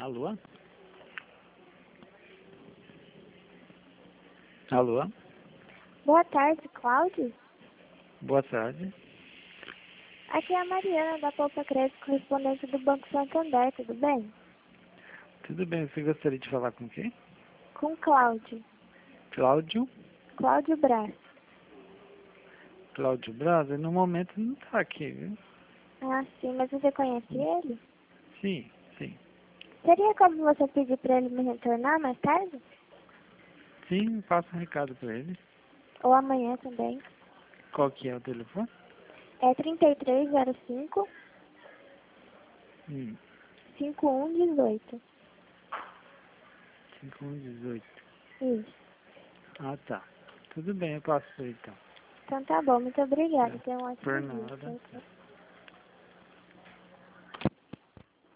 Alô? Alô? Boa tarde, Cláudio. Boa tarde. Aqui é a Mariana, da Poupa Crédito, correspondente do Banco Santander, tudo bem? Tudo bem, você gostaria de falar com quem? Com Cláudio. Cláudio? Cláudio Braz. Cláudio Braga? No momento não está aqui, viu? Ah, sim, mas você conhece ele? Sim, sim. Seria como você pedir para ele me retornar mais tarde? Sim, passa um recado para ele. Ou amanhã também? Qual que é o telefone? É 3305 Hum, 5118. 5118. Isso. Ah, tá. Tudo bem, eu passo por aí, então. Então tá bom, muito obrigada. Tá. Tenha um Por ótimo dia. nada. Tchau, tchau.